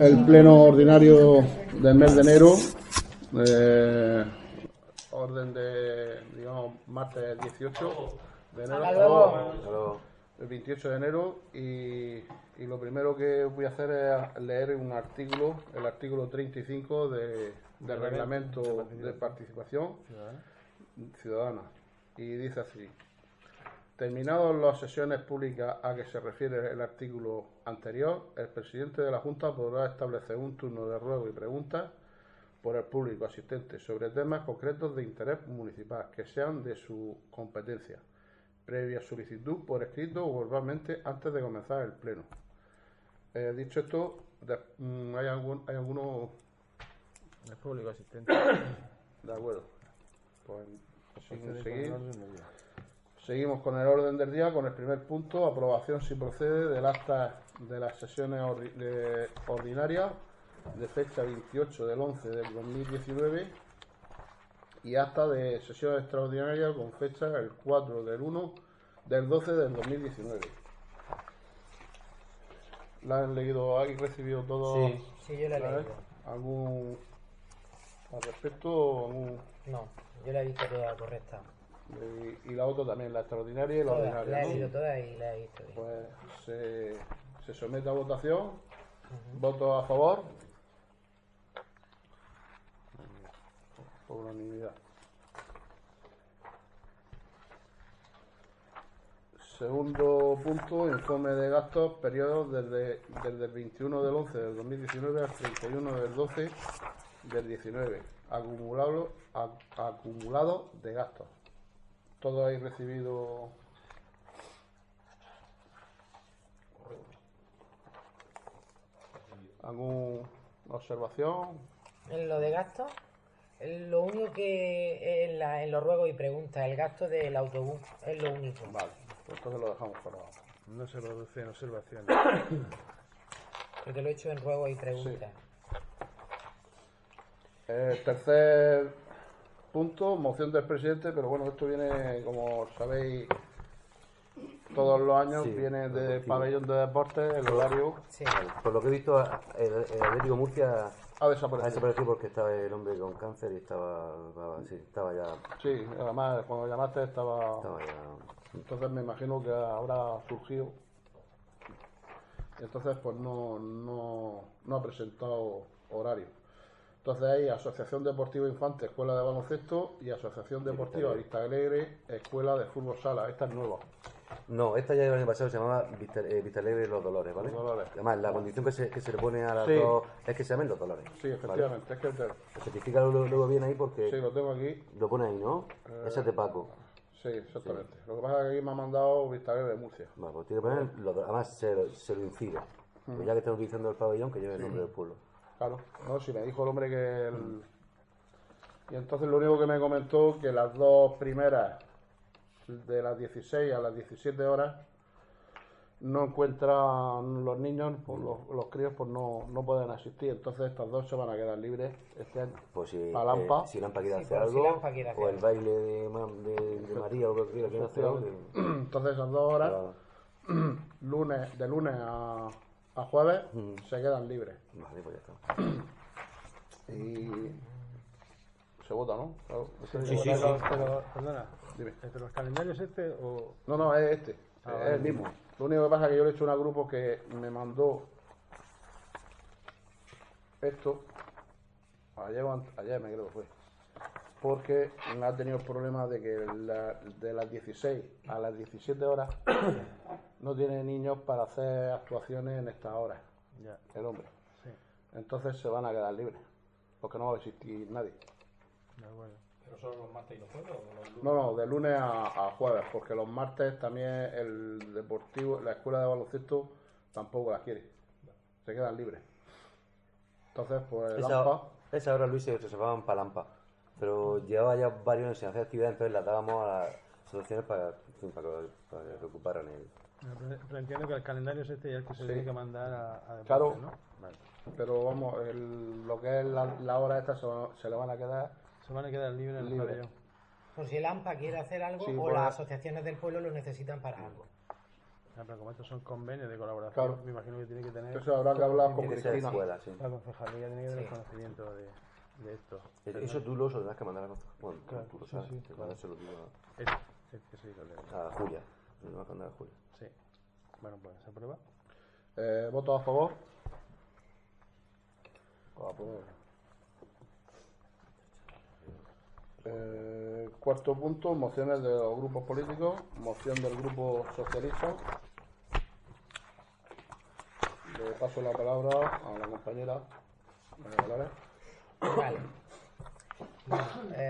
el pleno ordinario del mes de enero, orden de, digamos, martes 18 de enero, el 28 de enero, y lo primero que voy a hacer es leer un artículo, el artículo 35 del reglamento de participación ciudadana, y dice así: terminadas las sesiones públicas a que se refiere el artículo anterior, el presidente de la Junta podrá establecer un turno de ruego y preguntas por el público asistente sobre temas concretos de interés municipal que sean de su competencia, previa solicitud por escrito o verbalmente antes de comenzar el pleno. Dicho esto, ¿hay alguno el público asistente? De acuerdo. Pues seguimos con el orden del día, con el primer punto: aprobación, si procede, del acta de las sesiones ordinarias de fecha 28 del 11 del 2019 y acta de sesiones extraordinarias con fecha el 4 del 1 del 12 del 2019. ¿La han leído? ¿Habéis recibido todo? Sí, yo la he leído. ¿Algún al respecto? No, yo la he visto toda correcta. Y la otra también, la extraordinaria y la ordinaria, la he ¿no? leído toda y la he visto bien. Pues se somete a votación. ¿Votos a favor? Por unanimidad. Segundo punto: informe de gastos, periodos desde el 21 del 11 del 2019 al 31 del 12 del 19, acumulado de gastos. ¿Todos habéis recibido alguna observación? En lo de gastos, lo único que en los ruegos y preguntas, el gasto del autobús es lo único. Vale, pues entonces lo dejamos para abajo. No se producen observaciones. Porque lo he hecho en ruegos y preguntas. Sí. Tercer punto: moción del presidente, pero bueno, esto viene, como sabéis, todos los años, viene del pabellón de deportes, el horario. Sí. Por lo que he visto, el Atlético Murcia ha desaparecido porque estaba el hombre con cáncer y estaba ya. Sí, además cuando llamaste estaba ya. Entonces me imagino que habrá surgido. Entonces pues no ha presentado horario. Entonces hay Asociación Deportiva Infante, Escuela de Baloncesto, y Asociación Deportiva Vista Alegre, Escuela de Fútbol Sala. Esta es nueva. No, esta ya el año pasado se llamaba Vista Alegre Los Dolores, ¿vale? Los Dolores. Además, la condición que se le pone a las dos es que se llamen Los Dolores. Sí, efectivamente. ¿Vale? Es que certifica luego bien ahí porque... Sí, lo tengo aquí. Lo pone ahí, ¿no? Ese es de Paco. Sí, exactamente. Sí. Lo que pasa es que aquí me ha mandado Vista Alegre de Murcia. Vale, pues tiene que poner además se lo incide. Pues ya que están utilizando el pabellón, que lleve el nombre del pueblo. Claro, no, si me dijo el hombre que Y entonces lo único que me comentó que las dos primeras, de las 16 a las 17 horas, no encuentran los niños, pues los críos pues no pueden asistir. Entonces estas dos se van a quedar libres este año. Pues si Lampa. Si Lampa quiere hacer algo, o el baile de María, o lo que quiera hacer algo. Entonces esas 2 horas, de lunes a jueves, se quedan libres. Vale, pues ya está. Y se vota, ¿no? Claro. Sí. Pero, perdona, dime. ¿pero los calendarios o...? No, es este. Es el mismo. Lo único que pasa es que yo le he hecho a un grupo que me mandó esto ayer me creo que fue, porque ha tenido el problema de que de las 16 a las 17 horas no tiene niños para hacer actuaciones en estas horas. Ya. El hombre. Sí. Entonces se van a quedar libres, porque no va a existir nadie. De acuerdo. ¿Pero solo los martes y los jueves o los lunes? No, de lunes a jueves, porque los martes también el deportivo, la escuela de baloncesto tampoco las quiere. Se quedan libres. Entonces, pues esa hora, Luis, se reservaban para Lampa, pero llevaba ya varios años sin hacer actividad, entonces las dábamos a las asociaciones para que ocuparan el... Pero entiendo que el calendario es este y el que se tiene que mandar a deportes, claro, ¿no? Vale. Pero vamos, lo que es la hora esta se le van a quedar... Se van a quedar libres en el pabellón. Pues si el AMPA quiere hacer algo, o las asociaciones del pueblo lo necesitan para algo. Pero como estos son convenios de colaboración, Claro. me imagino que tiene que tener... Eso habrá que hablar con Tiene que ser Cristina. escuela, sí. La concejalía tiene que tener Sí. conocimiento de esto. Eso tú lo tendrás que mandar a la concejalía. Bueno, Claro, tú lo sí, sabes. sí, Te claro. mandas, se lo digo Sí, sí, lo leo. a Julia. Lo vas a mandar a Julia. Sí. Bueno, pues se aprueba. ¿Votos a favor? Aprobar. Cuarto punto, mociones de los grupos políticos. Moción del grupo socialista. Le paso la palabra a la compañera María Dolores. Vale. Bueno,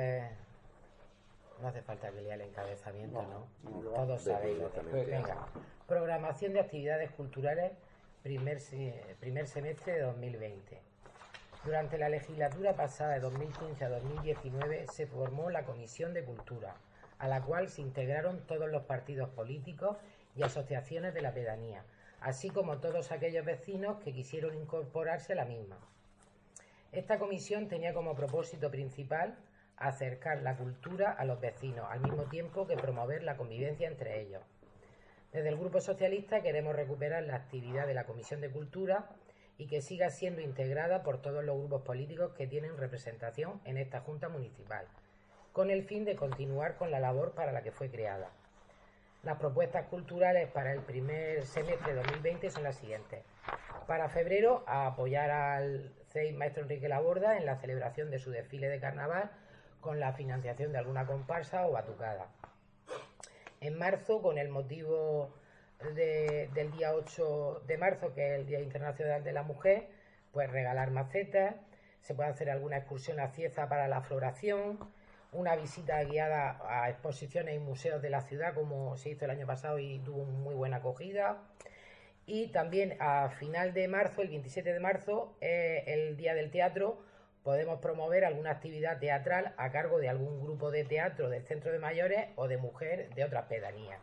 no hace falta que lea el encabezamiento, ¿no? Todos sabéis lo que... Venga. Programación de actividades culturales primer semestre de 2020. Durante la legislatura pasada de 2015 a 2019 se formó la Comisión de Cultura, a la cual se integraron todos los partidos políticos y asociaciones de la pedanía, así como todos aquellos vecinos que quisieron incorporarse a la misma. Esta comisión tenía como propósito principal acercar la cultura a los vecinos, al mismo tiempo que promover la convivencia entre ellos. Desde el Grupo Socialista queremos recuperar la actividad de la Comisión de Cultura y que siga siendo integrada por todos los grupos políticos que tienen representación en esta Junta Municipal, con el fin de continuar con la labor para la que fue creada. Las propuestas culturales para el primer semestre de 2020 son las siguientes. Para febrero, a apoyar al CEI Maestro Enrique Laborda en la celebración de su desfile de carnaval con la financiación de alguna comparsa o batucada. En marzo, con el motivo del día 8 de marzo, que es el Día Internacional de la Mujer, pues regalar macetas, se puede hacer alguna excursión a Cieza para la floración, una visita guiada a exposiciones y museos de la ciudad, como se hizo el año pasado y tuvo muy buena acogida. Y también a final de marzo, el 27 de marzo, el Día del Teatro, podemos promover alguna actividad teatral a cargo de algún grupo de teatro del centro de mayores o de mujer de otras pedanías.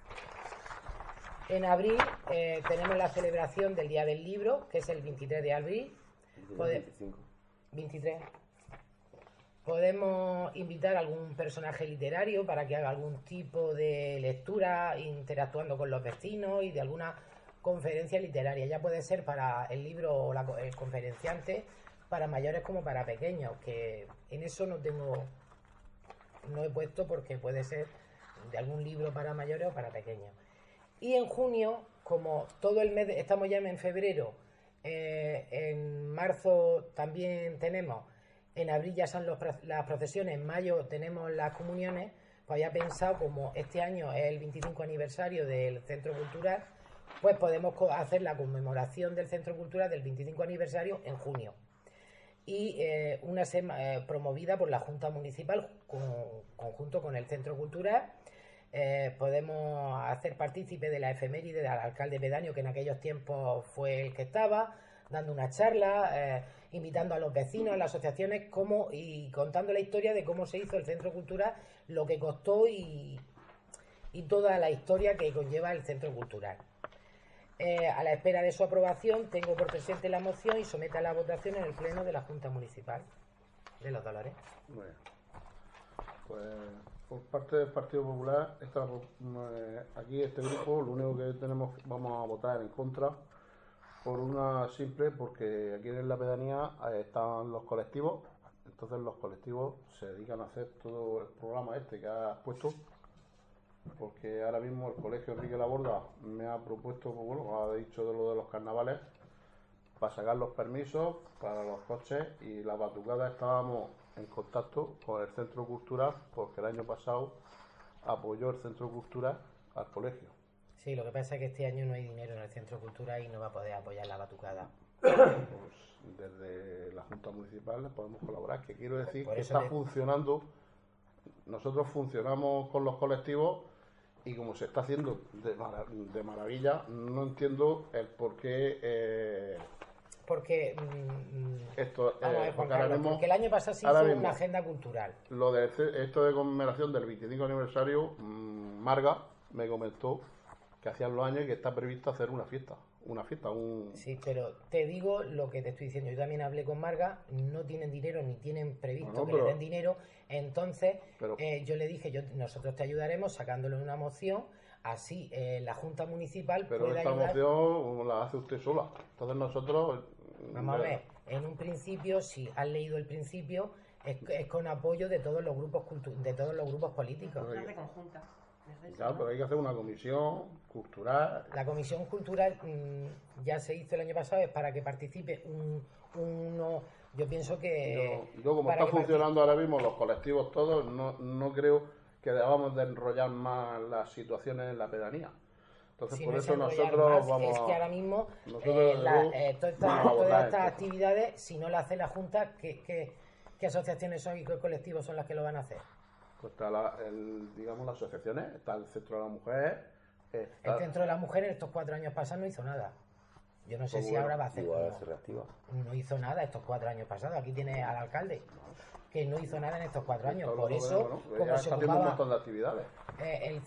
En abril tenemos la celebración del Día del Libro, que es el 23 de abril. 23. Podemos invitar a algún personaje literario para que haga algún tipo de lectura interactuando con los vecinos y de alguna conferencia literaria. Ya puede ser para el libro o el conferenciante, para mayores como para pequeños, que en eso no he puesto porque puede ser de algún libro para mayores o para pequeños. Y en junio, como todo el mes, estamos ya en febrero, en marzo también tenemos, en abril ya son las procesiones, en mayo tenemos las comuniones, pues había pensado, como este año es el 25 aniversario del Centro Cultural, pues podemos hacer la conmemoración del Centro Cultural del 25 aniversario en junio. Y una semana promovida por la Junta Municipal conjunto con el Centro Cultural. Podemos hacer partícipe de la efeméride del alcalde pedáneo, que en aquellos tiempos fue el que estaba, dando una charla, invitando a los vecinos, a las asociaciones, y contando la historia de cómo se hizo el Centro Cultural, lo que costó y toda la historia que conlleva el Centro Cultural. A la espera de su aprobación, tengo por presente la moción y someta a la votación en el Pleno de la Junta Municipal de Los Dolores. Muy bien. Pues por parte del Partido Popular, aquí este grupo, lo único que vamos a votar en contra, porque aquí en la pedanía están los colectivos, entonces los colectivos se dedican a hacer todo el programa este que has puesto, porque ahora mismo el Colegio Enrique Laborda me ha propuesto, ha dicho de lo de los carnavales, para sacar los permisos para los coches, y la batucada estábamos en contacto con el Centro Cultural, porque el año pasado apoyó el Centro Cultural al colegio. Sí, lo que pasa es que este año no hay dinero en el Centro Cultural y no va a poder apoyar la batucada. Pues desde la Junta Municipal podemos colaborar, que quiero decir que está funcionando. Nosotros funcionamos con los colectivos y como se está haciendo de maravilla, no entiendo el por qué porque porque el año pasado se hizo una agenda cultural. Lo de esto de conmemoración del 25 aniversario, Marga me comentó que hacían los años y que está previsto hacer una fiesta. Sí, pero te digo lo que te estoy diciendo. Yo también hablé con Marga, no tienen dinero ni tienen previsto que le den dinero. Entonces, yo le dije, nosotros te ayudaremos sacándolo en una moción así la Junta Municipal pero puede esta ayudar. moción la hace usted sola. Entonces nosotros... Vamos a ver, en un principio, si has leído el principio, es con apoyo de todos los grupos de todos los grupos políticos. Se hace conjunta. Claro, pero hay que hacer una comisión cultural. La comisión cultural ya se hizo el año pasado, es para que participe uno. Yo pienso que... Yo como está funcionando ahora mismo los colectivos todos, no creo que debamos de enrollar más las situaciones en la pedanía. Entonces, por eso nosotros vamos... Es que ahora mismo todas estas actividades, si no las hace la Junta, ¿qué asociaciones son y qué colectivos son las que lo van a hacer? Pues está digamos, las asociaciones, está el Centro de la Mujer... El Centro de la Mujer en estos 4 años pasados no hizo nada. Yo no sé si ahora va a hacer. Igual se reactiva. No hizo nada estos 4 años pasados. Aquí tiene al alcalde que no hizo nada en estos 4 años. Por eso, como se haciendo un montón de actividades. La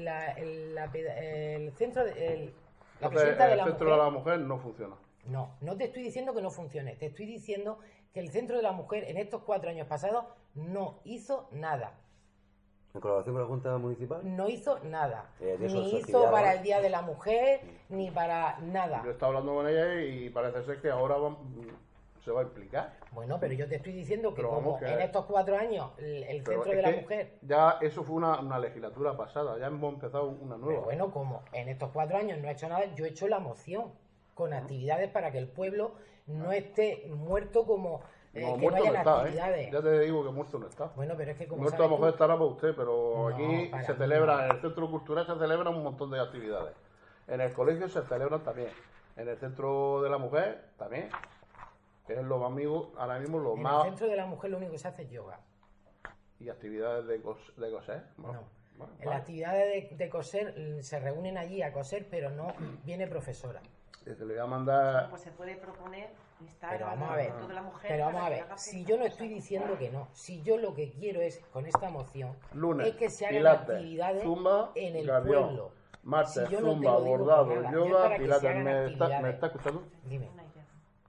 presidenta de la El Centro de la Mujer no funciona. No te estoy diciendo que no funcione. Te estoy diciendo que el Centro de la Mujer en estos 4 años pasados no hizo nada. ¿En colaboración con la Junta Municipal? No hizo nada. Ni hizo para el Día de la Mujer, ni para nada. Yo he estado hablando con ella y parece ser que ahora se va a implicar. Bueno, pero yo te estoy diciendo que en estos 4 años el Centro de la Mujer... Ya eso fue una legislatura pasada, ya hemos empezado una nueva. Pero bueno, como en estos 4 años no ha hecho nada, yo he hecho la moción con actividades para que el pueblo no esté muerto como... No, que no hayan está, actividades. Ya te digo que muerto no está. Bueno, pero es que como muerto a lo mejor estará para usted, pero No, aquí para se mí celebra, no. en el centro cultural se celebran un montón de actividades. En el colegio se celebran también. En el centro de la mujer también. Que es lo amigos, ahora mismo lo más... En el Centro de la Mujer lo único que se hace es yoga. Y actividades de coser. Bueno, en las actividades de coser se reúnen allí a coser, pero no viene profesora. Le voy a mandar... Pues se puede proponer instar Pero al vamos a ver, Centro de la Mujer pero vamos para a que ver, haga si fiestas. yo no estoy diciendo que no, si yo lo que quiero es, con esta moción, Lunes, es que se hagan pilates, actividades zumba, en el gavión, pueblo. martes, Si yo no te zumba, lo digo bordado, por nada, yo yoga, para que se pilates. hagan ¿Me actividades. está escuchando? Dime. Una idea.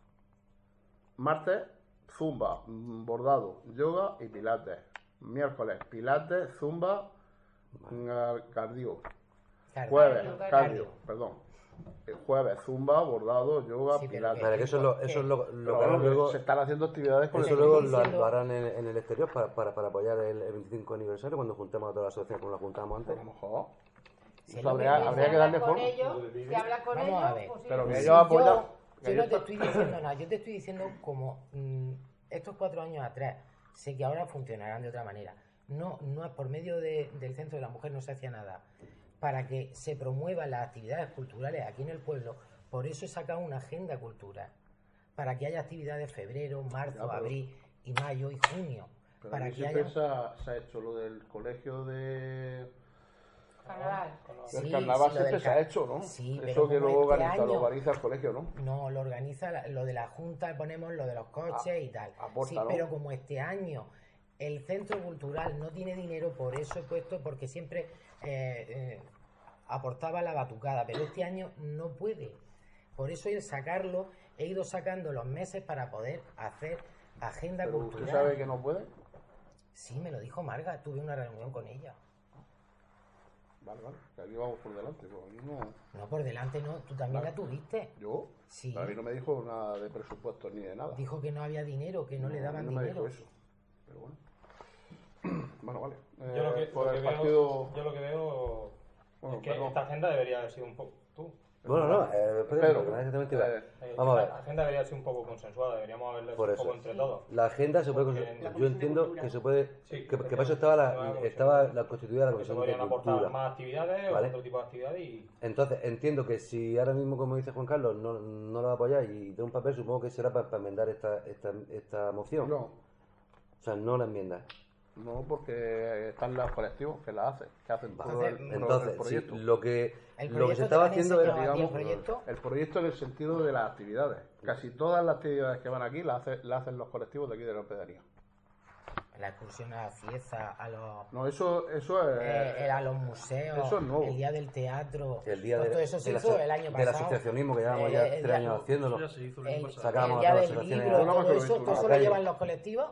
Martes, zumba, bordado, yoga y pilates. Miércoles, pilates, zumba, cardio. Jueves, cardio, perdón. El jueves, zumba, bordado, yoga, Sí, pero pilates. Vale, que eso es lo Pero que harán luego. se están haciendo actividades con Eso el luego diciendo- lo harán en el exterior para apoyar el 25 aniversario cuando juntemos a todas las asociaciones como las juntamos antes. A lo mejor. Si Eso no me habría que darle con forma. ellos, si hablas con Vamos ellos, a ver. pues sí. Pero que Si ellos apoyan. yo no te estoy diciendo nada, yo te estoy diciendo como estos 4 años atrás, sé que ahora funcionarán de otra manera. No por medio del Centro de la Mujer no se hacía nada. Para que se promuevan las actividades culturales aquí en el pueblo, por eso he sacado una agenda cultural. Para que haya actividades febrero, marzo, pero- abril y mayo y junio. Pero Para aquí que siempre haya... se ha hecho lo del colegio de... Carnaval. Sí, el carnaval sí, lo siempre del se ha hecho, ¿no? Sí, pero Eso que como lo este organiza, año- lo organiza el colegio, ¿no? No, lo organiza lo de la Junta, ponemos lo de los coches y tal. aporta, Sí, ¿no? pero como este año el Centro Cultural no tiene dinero, por eso he puesto, porque siempre aportaba la batucada, pero este año no puede. Por eso he ido sacando los meses para poder hacer agenda Pero cultural. usted sabe que no puede. Sí, me lo dijo Marga, tuve una reunión con ella. Vale, que aquí vamos por delante, pues aquí no... No, por delante no, tú también Vale. la tuviste. ¿Yo? Sí. A mí no me dijo nada de presupuesto ni de nada. Dijo que no había dinero, que no le A daban mí no me dinero. dijo eso. Pero bueno. Bueno, vale. Yo lo que, por lo el que partido... veo, yo lo que veo Bueno, es que perdón. esta agenda debería haber sido un poco... Tú. Bueno, no, Pedro, exactamente igual. eh, Vamos a ver. La agenda debería ser un poco consensuada, deberíamos haberla Por hecho un eso. poco entre todos. La agenda se puede Porque conseguir. la Yo Comisión de entiendo Cultura. que se puede. Sí, Que para eso estaba la constituida la Que se Comisión de podrían aportar Cultura. más actividades Vale. o otro tipo de actividades y... Entonces, entiendo que si ahora mismo, como dice Juan Carlos, no lo va a apoyar y de un papel, supongo que será para enmendar esta moción. No, O sea, no la enmienda. no, porque están los colectivos que la hacen, que hacen todo el Entonces, sí, proyecto. lo que El se proyecto estaba te lo han haciendo era, enseñado a ti, digamos, el proyecto. el proyecto en el sentido de las actividades. Casi todas las actividades que van aquí las hacen los colectivos de aquí de la pedanía. La excursión a la fiesta, a los No, eso es... a los museos, eso es nuevo. el día del teatro, el día pues todo eso se del hizo el año del pasado. asociacionismo, que llevamos ya El 3 día- años haciéndolo. Ya se hizo el año El, pasado. Sacamos el día a todas del las libro, asociaciones todo a la eso calle. lo llevan los colectivos.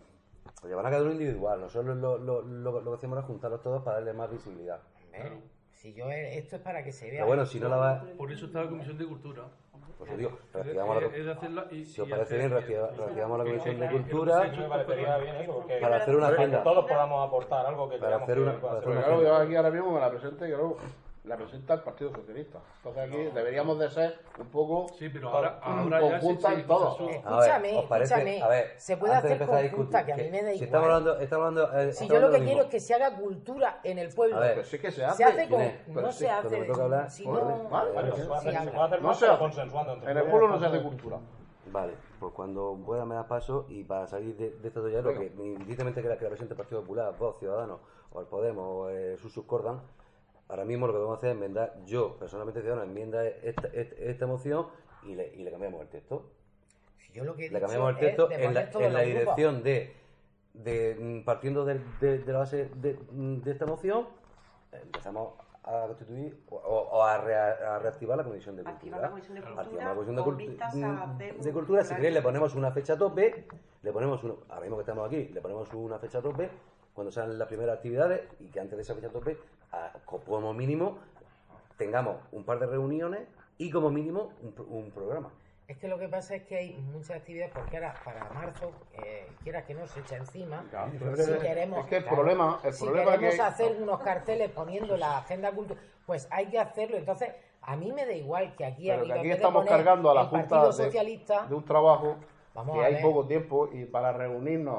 Lo llevan a cada uno individual. Nosotros lo que hacemos es juntarlos todos para darle más visibilidad. Hombre, Si yo esto es para que se vea. Pero bueno, si no la va... Por eso está la Comisión de Cultura. Pues os digo, reactivamos la... Es hacerla y, Si os parece bien, reactivamos la Comisión de Cultura Me parecería bien eso, porque para hacer una agenda. todos podamos aportar algo que Para creamos hacer una- que pueda para ser. hacer Pero claro, yo aquí ahora mismo me la presento y yo la presenta el Partido Socialista. Entonces aquí deberíamos de ser un poco Sí, pero ahora ya conjunta en todo. Escúchame, ¿os parece? escúchame. A ver, Se puede antes de hacer empezar a conjunta, discutir, que a mí me da si igual. estamos hablando, Si yo lo que quiero es que se haga cultura en el pueblo. A ver, Pero sí que se Se hace. hace con... Inés, No sí, se cuando me hace... toca hablar, Si pues, no... vale, Bueno, si se puede hacer, habla. se puede hacer No más, se pero hace. consensuando entre En el todos. pueblo no se hace cultura. Vale, pues cuando pueda me das paso y para salir de esto ya lo que indistintamente que la presente el Partido Popular, Vox, Ciudadanos o el Podemos o Sus Cordan, ahora mismo lo que vamos a hacer es enmendar, yo personalmente Ciudadanos enmienda esta moción y le cambiamos el texto. Si yo lo que he Le dicho cambiamos el es texto de en la poner todos los dirección de partiendo de la base de esta moción, empezamos a constituir o a reactivar la Comisión de Activar Cultura. la Comisión de Activamos Cultura la Comisión con vistas a hacer de Cultura. Si queréis le ponemos una fecha tope, ahora mismo que estamos aquí, le ponemos una fecha tope cuando sean las primeras actividades y que antes de esa fecha tope, como mínimo, tengamos un par de reuniones y como mínimo un programa. Es que lo que pasa es que hay muchas actividades, porque ahora para marzo, quieras que no, se echa encima. Claro, Si queremos, es que el claro, problema si que queremos hacer unos carteles poniendo la agenda cultural, pues hay que hacerlo. Entonces, a mí me da igual que aquí Pero que arriba, en aquí vez de estamos poner cargando a la el Junta Partido Socialista, de un trabajo Vamos que a hay ver. poco tiempo y para reunirnos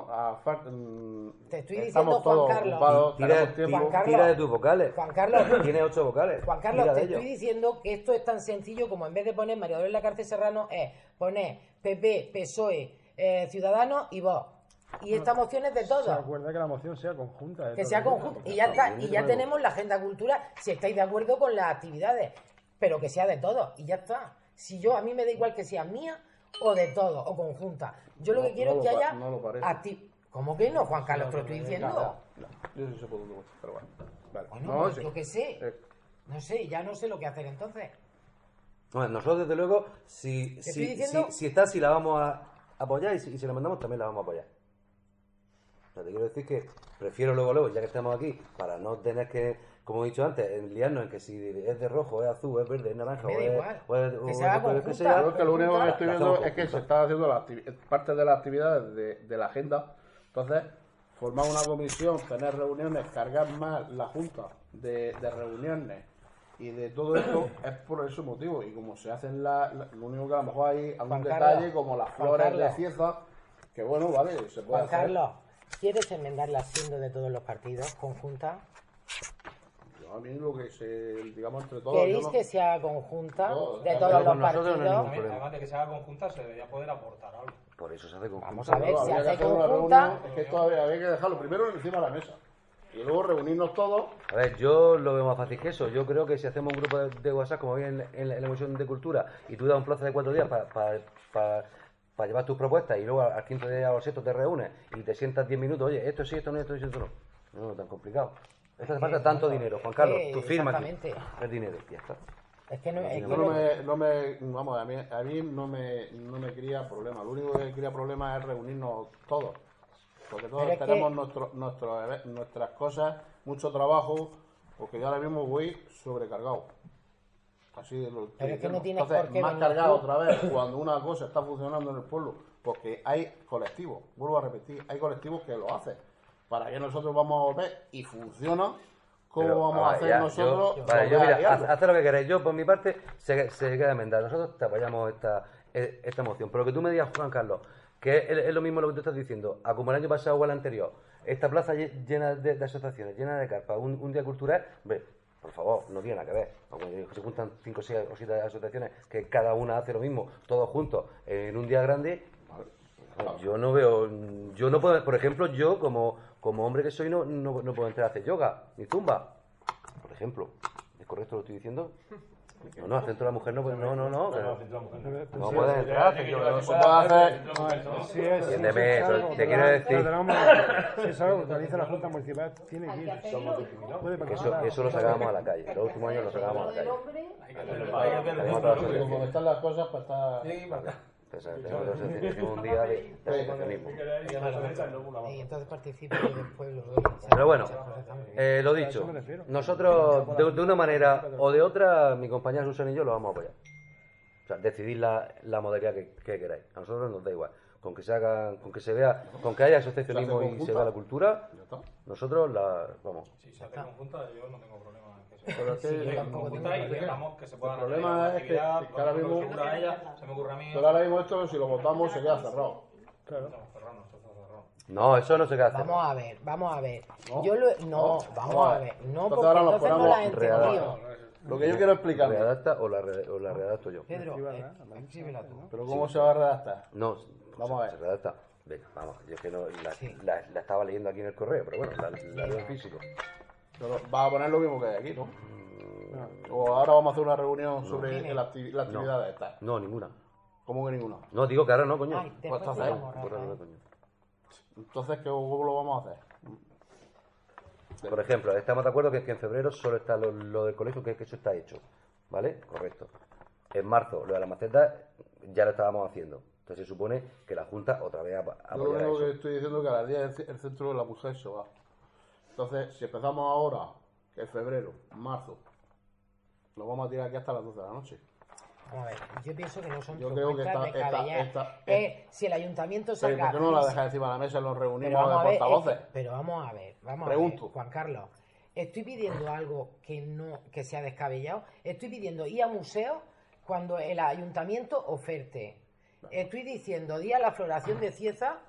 Te estoy estamos diciendo, Juan todos Carlos. ocupados, tenemos tiempo. Juan Carlos. Tira de tus vocales. Juan Carlos, Tiene 8 vocales. Juan Carlos, Tira de te estoy ellos. diciendo que esto es tan sencillo como en vez de poner María Dolores Lacarce Serrano, es poner PP, PSOE, Ciudadanos y Vox. Y esta moción es de Se todos. acuerda que la moción sea conjunta. Que sea conjunto. Y ya está. Y ya tenemos la agenda cultural, si estáis de acuerdo con las actividades. Pero que sea de todos. Y ya está. Si a mí me da igual que sea mía o de todos, o conjunta. Yo lo que quiero es que haya... No lo parece. ¿Cómo que no, Juan Carlos? Te lo estoy diciendo. No, yo sí se puedo, pero bueno. Vale. Bueno, No, pues sí. yo qué sé. Eh, No sé, ya no sé lo que hacer entonces. Bueno, nosotros, desde luego, si estoy diciendo- está, si la vamos a apoyar y si la mandamos, también la vamos a apoyar. O sea, te quiero decir que prefiero luego, ya que estamos aquí, para no tener que, como he dicho antes, liarnos en que si es de rojo, es azul, es verde, es naranja, Me da igual. Que se haga o lo que conjunta. sea. Yo es que lo único que estoy La viendo hacemos es que se conjunta. está haciendo parte de las actividades de la agenda. Entonces, formar una comisión, tener reuniones, cargar más la junta de reuniones y de todo esto es por ese motivo. Y como se hacen lo único que a lo mejor hay algún Juan detalle Carlos, como las Juan flores de Carlos. Cieza, que bueno, vale, se puede Juan hacer. Carlos, ¿quieres enmendarla siendo de todos los partidos conjunta? Yo a mí lo que se, digamos, entre todos. ¿Queréis yo no- que sea conjunta No, de no, todos no, los con nosotros no hay partidos? ningún También, problema. además de que se haga conjunta, se debería poder aportar algo. Por eso se hace conjunta. Vamos a ver, Claro, si habría que hace hacer una conjunta... reunión, es que esto habría que dejarlo primero encima de la mesa y luego reunirnos todos. A ver, yo lo veo más fácil que eso. Yo creo que si hacemos un grupo de WhatsApp, como bien en la Comisión de Cultura, y tú das un plazo de 4 días para llevar tus propuestas y luego al quinto día o al sexto te reúnes y te sientas 10 minutos, oye, esto sí, esto no, esto sí, esto no. No es tan complicado. Esto hace falta tanto dinero, Juan Carlos. Tú firma aquí. Exactamente. El dinero, ya está. Es que no es Yo que vamos, a mí no me cría problema. Lo único que cría problema es reunirnos todos. Porque todos Pero es tenemos que- nuestras cosas, mucho trabajo, porque yo ahora mismo voy sobrecargado. Así de lo Pero es que no tienes Entonces, por qué más venir cargado tú. otra vez cuando una cosa está funcionando en el pueblo, porque hay colectivos, vuelvo a repetir, hay colectivos que lo hacen. ¿Para qué nosotros vamos a ver y funciona? ¿Cómo Pero, vamos a hacer ya, nosotros? Vale, yo volver a mira, liarlo? haz lo que queráis. Yo, por mi parte, se queda enmendado. Nosotros te apoyamos esta moción. Pero que tú me digas, Juan Carlos, que es lo mismo lo que tú estás diciendo. A como el año pasado o el anterior, esta plaza llena de asociaciones, llena de carpas, un día cultural, hombre, por favor, no tiene nada que ver. Porque se juntan 5 o 7 asociaciones que cada una hace lo mismo, todos juntos, en un día grande. Yo no veo, yo no puedo, por ejemplo, yo como hombre que soy no puedo entrar a hacer yoga, ni zumba, por ejemplo. ¿Es correcto lo estoy diciendo? No, al centro de la mujer no, pues no, no puedes entrar a hacer yoga. No se puede hacer. Sí es. Entiéndeme, algo te quiero decir. pero tenemos- Si es algo que organiza la Junta Municipal, tiene que ir. Puede participar. Eso lo sacábamos a la calle, los últimos años lo sacábamos a la calle. Como están las cosas, pues está. Que tenemos un día de asociacionismo. Y entonces participan y después los dos. Pero bueno, lo dicho, nosotros de una manera o de otra, mi compañera Susana y yo lo vamos a apoyar. O sea, decidid la modalidad que queráis. A nosotros nos da igual. Con que se haga, con que se vea, con que haya asociacionismo y se vea la cultura, nosotros vamos. Si se hace conjunta, yo no tengo problema. Pero es que que se puedan el problema es que ahora mismo, se me ocurre a mí. pero ahora mismo esto, si lo votamos, se queda cerrado. Claro. No, eso no se queda. Vamos a ver. ¿No? Vamos a ver. No, Entonces porque ahora nos entonces no ponemos la he entendido. Lo que yo quiero explicar. ¿Redacta o la redacto yo? Pedro, escríbela tú. Pero ¿cómo se va a redactar? No, Vamos a ver. se redacta. Venga, vamos. Yo es que no, la estaba leyendo aquí en el correo, pero bueno, la leo en físico. Pero vas a poner lo mismo que hay aquí, ¿no? O ahora vamos a hacer una reunión sobre la actividad de esta. No, ninguna. ¿Cómo que ninguna? No, digo que ahora no, coño. Ay, después Pues te entonces, llamo, Ahora no, Rafael. coño. Entonces, ¿cómo lo vamos a hacer? Por ejemplo, estamos de acuerdo que en febrero solo está lo del colegio, que eso está hecho. ¿Vale? Correcto. En marzo, lo de las macetas ya lo estábamos haciendo. Entonces se supone que la Junta otra vez Yo lo apoyará único que eso. estoy diciendo es que a las 10 el centro de la mujer se va. Entonces, si empezamos ahora, que es febrero, marzo, lo vamos a tirar aquí hasta las 12 de la noche. Vamos a ver, yo pienso que no son Yo creo que propuestas descabelladas. Si el ayuntamiento Pero salga... ¿por qué no la dejas encima de la mesa y nos Pero reunimos vamos a de ver, portavoces? pero vamos a ver, Pregunto. Juan Carlos, estoy pidiendo algo que sea descabellado. Estoy pidiendo ir a museos cuando el ayuntamiento oferte. Estoy diciendo día la floración de Cieza,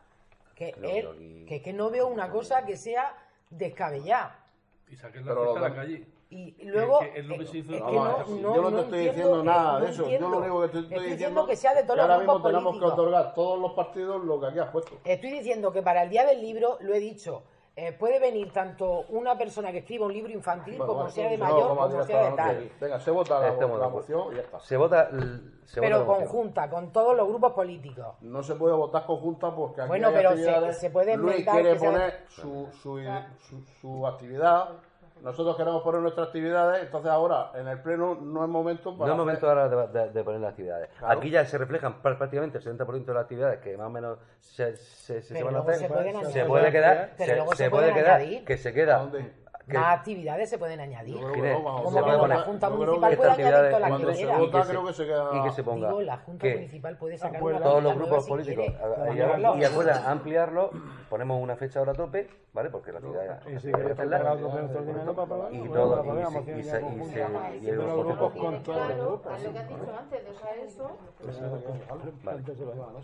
que no veo una cosa que sea descabellada. Y saquen la Pero fiesta a la lo- calle. Y luego es lo que se hizo. es que Vamos a ver, yo no te estoy diciendo nada de eso. Yo lo único que te estoy diciendo que sea de todos que ahora los mismo grupos tenemos que políticos. otorgar todos los partidos lo que aquí has puesto. Estoy diciendo que para el día del libro, lo he dicho, puede venir tanto una persona que escriba un libro infantil Bueno, como vale, sea de no, mayor, vamos a como tirar sea de toda la noche tal. aquí. Venga, se vota la Estamos de acuerdo. moción y ya está. Se vota Pero la moción. conjunta, con todos los grupos políticos. No se puede votar conjunta porque aquí Bueno, hay pero actividades. se puede Luis inventar quiere que sea- poner su actividad. Nosotros queremos poner nuestras actividades. Entonces ahora, en el pleno, no es momento para... No es momento hacer- ahora de poner las actividades. Claro. Aquí ya se reflejan prácticamente el 70% de las actividades que más o menos se Pero van a luego hacer. se pueden Se añadir. puede quedar, Pero luego se puede pueden quedar, añadir. que se queda. ¿Dónde? que- Más actividades se pueden añadir. Yo creo que Ginés, no, vamos, Como se que puede la poner- Junta yo creo Municipal que puede añadir actividades todas las cuando que se quiera. vota, creo que se queda... y que se ponga Digo, la Junta que Municipal puede sacar Acuerda- una todos los actividad grupos nueva si políticos quiere. y acuerdan ampliarlo, ponemos una fecha ahora a tope, ¿vale? Porque la actividad Y si queréis hacerla, tocar otro extraordinario para pagarlo, y bueno, todo, para poner la moción y ya se- conjunta. y De los los grupos grupos con todos los grupos. Es lo que has dicho antes, deja eso. Vale. Antes se lo daba.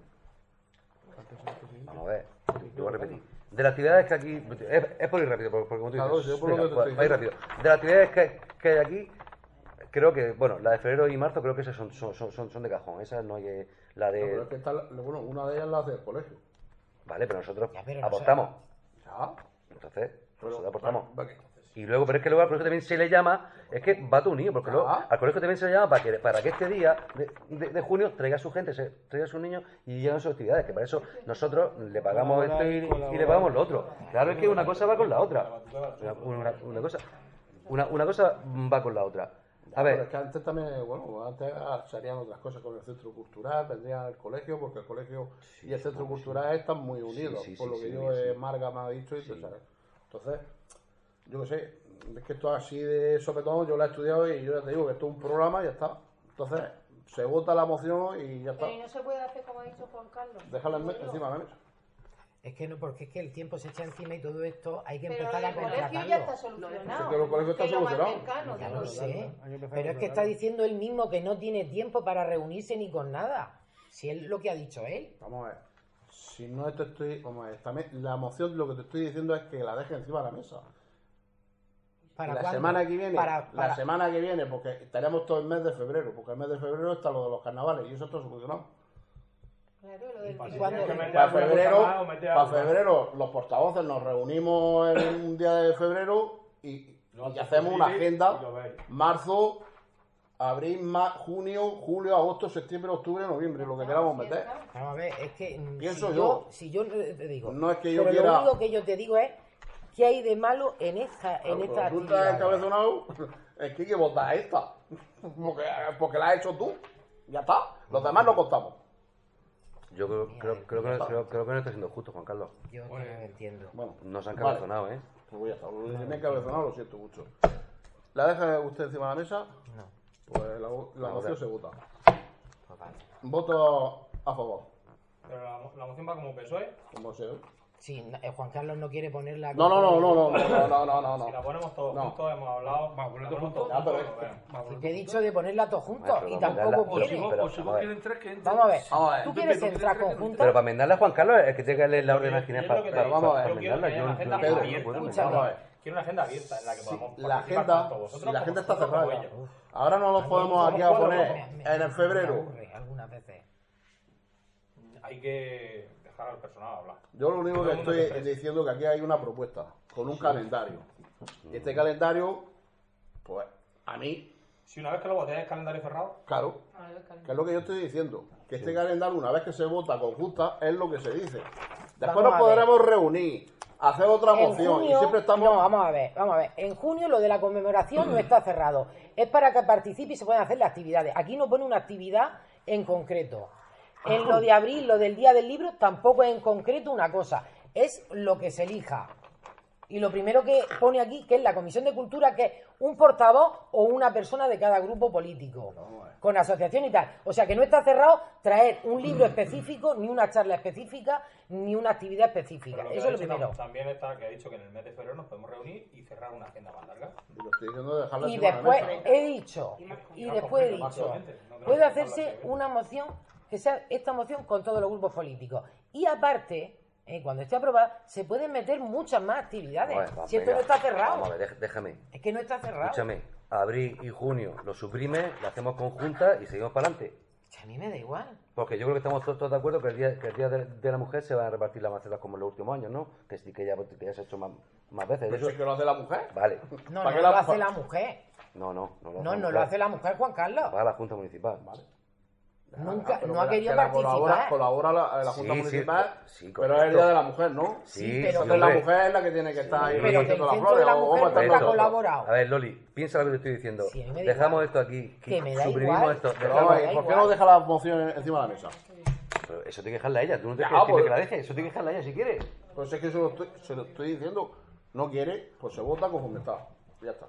Vamos a ver, lo voy a repetir. De las actividades que aquí. Es por ir rápido, porque como tú Claro, dices. yo por lo venga, que te estoy va a ir rápido. De las actividades que hay aquí, creo que, bueno, la de febrero y marzo creo que esas son de cajón. Esas no hay. La No, pero de. es que bueno, una de ellas la hace el colegio. Vale, pero nosotros Ya, pero aportamos. Ya. Entonces, Pero, nosotros aportamos. vale. Y luego, pero es que luego al colegio también se le llama, es que va todo unido, porque luego Ah. al colegio también se le llama para que este día de junio traiga a su gente, traiga a sus niños y lleguen a sus actividades, que para eso nosotros le pagamos esto y le pagamos lo otro. Claro, es que una cosa va con la otra. Una cosa va con la otra. A Pero es ver, que antes también, bueno, antes se harían otras cosas con el centro cultural, vendrían al colegio, porque el colegio y el centro cultural están muy unidos, sí, por lo que sí, yo, sí. Marga me ha dicho, y tú sabes. Entonces, yo qué sé, es que esto así de sopetón, yo lo he estudiado y yo ya te digo que esto es un programa y ya está. Entonces, se vota la moción y ya está. Pero y no se puede hacer como ha dicho Juan Carlos. Déjala encima de la mesa. Es que no, porque es que el tiempo se echa encima y todo esto hay que Pero empezar a el colegio ya está contratarlo. solucionado. Es que el colegio está Que lo más solucionado. cercano, Ya digo lo yo. sé, Hay que empezar a pero es que controlarlo. está diciendo él mismo que no tiene tiempo para reunirse ni con nada. Si es lo que ha dicho él. Vamos a ver. Si no te estoy. Vamos a ver, la moción lo que te estoy diciendo es que la deje encima de la mesa. ¿Para la cuándo? semana que viene, Para- la semana que viene, porque tenemos todo el mes de febrero, porque el mes de febrero está lo de los carnavales y eso está solucionado. Claro, lo del ¿Y piso. cuándo? Para febrero los portavoces nos reunimos en un día de febrero y hacemos una agenda. Marzo, abril, junio, julio, agosto, septiembre, octubre, noviembre, lo que queramos meter. Vamos a ver, es que Pienso si yo. si yo te digo, No es que yo pero quiera- lo único que yo te digo es ¿qué hay de malo en esta Resulta actividad? encabezonado, es que hay que votar esta, porque la has hecho tú, ya está, los demás no contamos. Yo creo que no está siendo justo, Juan Carlos. Yo que no lo entiendo. Bueno, No se han vale. cabezonado, ¿eh? Pues voy a estar. Lo de cabezonado lo siento mucho. ¿La deja usted encima de la mesa? No, Pues la moción se vota. pues vale. Voto a favor. Pero la moción va como PSOE. Como sea. Sí, Juan Carlos no quiere ponerla... No. Si la ponemos todos No. juntos, hemos hablado. Vamos a poner todos la ponemos juntos. Ah, pero juntos, bueno. Vamos, Si te he dicho de ponerla todos juntos Pero y vamos a tampoco darla- quiere. pero, o si vamos a vos ver. quieren tres, que entren. Vamos a ver, Vamos a ver. ¿tú quieres entrar conjunta? Pero para enmendarla, Juan Carlos, es que tiene que leer la orden Yo- original yo para lo que te digo, vamos a ver. yo quiero que haya una agenda Pedro, abierta. vamos Escúchame. a ver. Quiero una agenda abierta en la que podamos La participar agenda, tanto vosotros si la como agenda está nosotros como cerrada. ellos. Ahora no nos podemos aquí a poner en el febrero. Me aburre algunas veces. Hay que dejar al personal hablar. Yo lo único Todo que el mundo se estoy expresa. diciendo que aquí hay una propuesta con un calendario. Y este calendario, pues a mí, Si una vez que lo votéis el calendario cerrado, claro, que es lo que yo estoy diciendo. Que este calendario, una vez que se vota conjunta, es lo que se dice. Después Vamos nos a podremos reunir, hacer otra En moción junio, y siempre estamos... no, vamos a ver. En junio lo de la conmemoración no está cerrado. Es para que participe y se puedan hacer las actividades. Aquí no pone una actividad en concreto. En lo de abril, lo del Día del Libro, tampoco es en concreto una cosa. Es lo que se elija. Y lo primero que pone aquí, que es la Comisión de Cultura, que es un portavoz o una persona de cada grupo político, con asociación y tal. O sea, que no está cerrado traer un libro específico, ni una charla específica, ni una actividad específica. pero lo que Eso ha es lo dicho primero. También está que ha dicho que en el mes de febrero nos podemos reunir y cerrar una agenda más larga. Y lo estoy diciendo de dejarla Y encima de la después mesa. he dicho, y más después he completo, más dicho, solamente. No creo puede que hacerse dejarla así. una moción, que sea esta moción con todos los grupos políticos. Y aparte, cuando esté aprobada, se pueden meter muchas más actividades. Vamos, Si esto venga, no está cerrado. Vamos a ver, déjame. Es que no está cerrado. Escúchame. Abril y junio lo suprime, lo hacemos conjunta y seguimos para adelante. A mí me da igual. Porque yo creo que estamos todos de acuerdo que el día de la mujer se van a repartir las macetas como en los últimos años, ¿no? Que sí que ya se ha hecho más veces. ¿Pero Eso, es que lo hace la mujer? vale. No, ¿Para no qué lo la- hace la mujer. No lo hace No, la no lo mujer. hace la mujer, Juan Carlos. Va a la Junta Municipal. Vale. Nunca, Pero no ha que querido que la participar. colabora la Sí, Junta sí, Municipal, sí, pero es el correcto. Día de la Mujer, ¿no? Sí, pero Entonces la hombre. mujer es la que tiene que estar ahí Pero que el recogiendo las centro flores. de la o mujer vamos a estar nunca ha nosotros. colaborado. A ver, Loli, piensa lo que te estoy diciendo. Sí, a mí me da Dejamos igual. esto aquí, Que me da suprimimos igual. esto. Pero Dejamos- vamos, da ¿y por qué igual. no deja la moción encima de la mesa? Pero eso tiene que dejarla ella. Tú no te Ya, quieres pues. que la deje. Eso tiene que dejarla ella si quiere. Pues es que se lo estoy diciendo. No quiere, pues se vota conforme está. Ya está.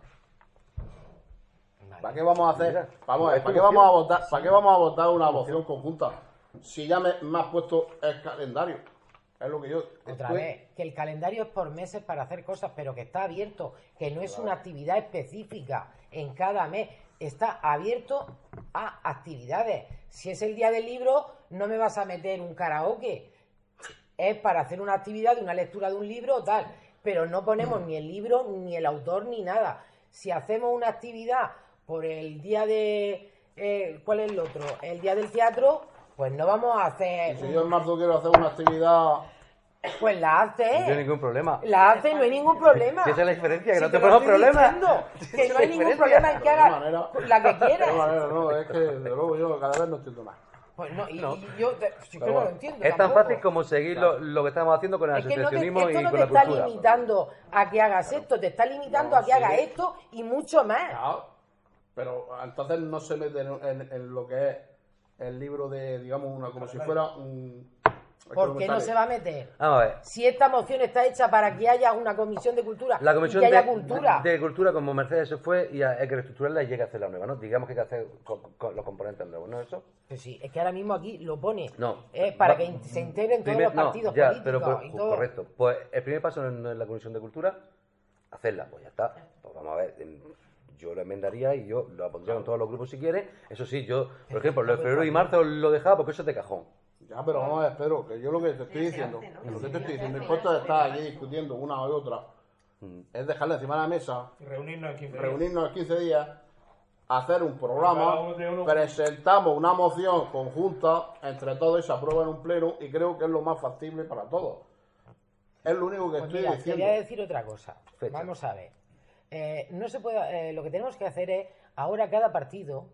Vale. ¿Para qué vamos a hacer? Mira, Vamos a ver, es tu ¿para qué moción. vamos a votar? ¿Para qué vamos a votar una moción conjunta? Si ya me has puesto el calendario. Es lo que yo Otra estoy- vez, que el calendario es por meses para hacer cosas, pero que está abierto, que no es una actividad específica en cada mes, está abierto a actividades. Si es el día del libro, no me vas a meter un karaoke. Es para hacer una actividad de una lectura de un libro o tal, pero no ponemos ni el libro, ni el autor, ni nada. Si hacemos una actividad por el día de... ¿cuál es el otro? El día del teatro, pues no vamos a hacer... Y si yo en marzo quiero hacer una actividad... Pues la hace. No tiene ningún problema. La hace, no hay ningún problema. Si esa es la diferencia, que Si no te te lo ponemos estoy problema. diciendo, Si que esa no es hay la ningún diferencia. problema en que De haga manera- la que De quieras. manera, no, es que de luego yo cada vez no entiendo más. Pues no, y No. y yo sí que Pero no lo bueno, entiendo. Es tan tampoco. fácil como seguir lo que estamos haciendo con el Es que no te, asociacionismo esto y no con te la está cultura. limitando a que hagas esto, te está limitando No, a que hagas sí. esto y mucho más. Claro, pero entonces no se mete en lo que es el libro de, digamos, como si fuera un... ¿Por qué no se va a meter? Vamos a ver. Si esta moción está hecha para que haya una comisión de cultura La comisión y que haya de cultura. de cultura, como Mercedes se fue, y hay que reestructurarla y llega a hacer la nueva, ¿no? Digamos que hay que hacer con los componentes nuevos, ¿no? Eso. Pues sí, es que ahora mismo aquí lo pone. No. Para Va- que se integren todos Primer- los partidos ya, políticos pero y todo. correcto. Pues el primer paso no es la comisión de cultura, hacerla, pues ya está. Pues vamos a ver, yo lo enmendaría y yo lo pondría con todos los grupos si quieren. Eso sí, yo, por ejemplo, lo de febrero y marzo lo dejaba porque eso es de cajón. Ya, pero vamos a ver, Pedro, que yo lo que te estoy diciendo, lo que te estoy diciendo, el puesto de estar allí discutiendo una o otra, es dejarle encima de la mesa, Y reunirnos en 15 días. reunirnos en 15 días, hacer un Cada programa, uno tiene uno. presentamos una moción conjunta entre todos y se aprueba en un pleno y creo que es lo más factible para todos. Es lo único que Pues estoy mira, te diciendo. voy a decir otra cosa. Fecha. Vamos a ver. No se puede, lo que tenemos que hacer es, ahora cada partido,